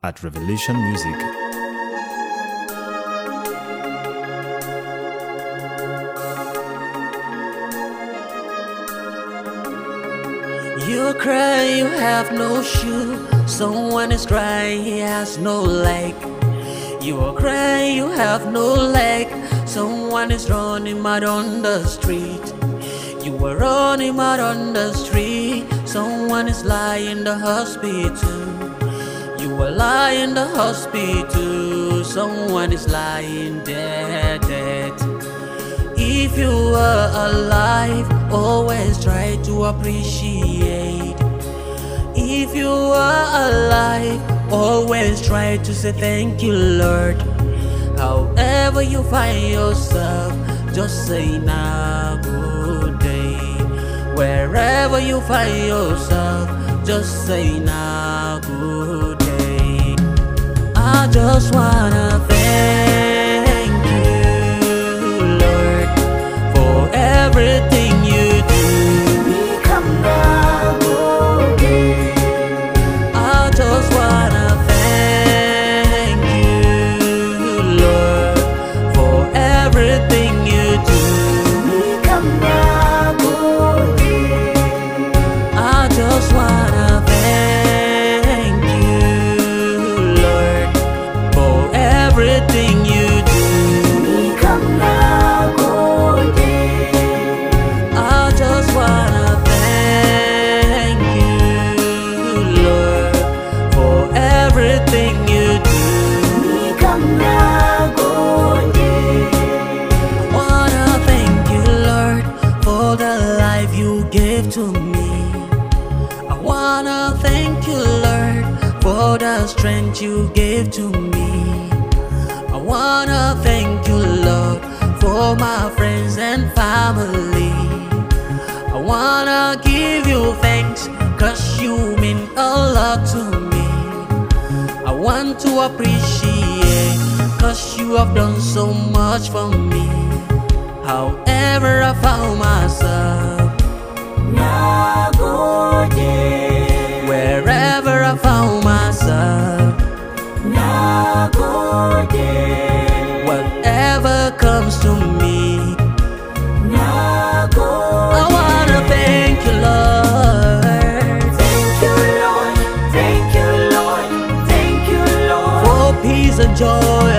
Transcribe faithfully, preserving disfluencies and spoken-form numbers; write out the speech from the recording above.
at Revelation Music. You cry, you have no shoe. Someone is crying, he has no leg. You are crying, you have no leg. Someone is running mad on the street. You are running mad on the street. Someone is lying in the hospital. You are lying in the hospital. Someone is lying dead, dead. If you are alive, always try to appreciate. If you are alive, always try to say thank you, Lord. However you find yourself, just say now good day. Wherever you find yourself, just say now good day. I just wanna thank you, Lord, for everything you do. We come now, good day. I just wanna thank you, Lord, for everything you do. We come now, good day. I just wanna thank you, Lord, for everything you do. We come now, good day. I just wanna thank you, Lord, for everything you do. We come now, good day. I wanna thank you, Lord, for the life you gave to me. I wanna thank you, Lord, for the strength you gave to me. I wanna thank you, Lord, for my friends and family. I wanna give you thanks, cause you mean a lot to me. I want to appreciate, cause you have done so much for me. However I found myself, Now, good day. wherever I found myself, Now, good day. whatever comes to me, Now, good I wanna thank you, Lord, Thank you, Lord. Thank you, Lord. Thank you, Lord. for peace and joy